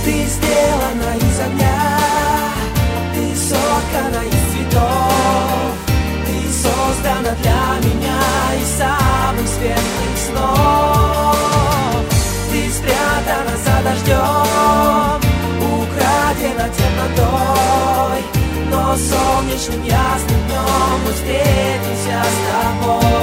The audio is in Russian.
Ты сделана из огня, ты соткана из цветов, ты создана для меня из самых светлых снов. Ты спрятана за дождем, украдена темнотой, но солнечным ясным днем мы встретимся с тобой.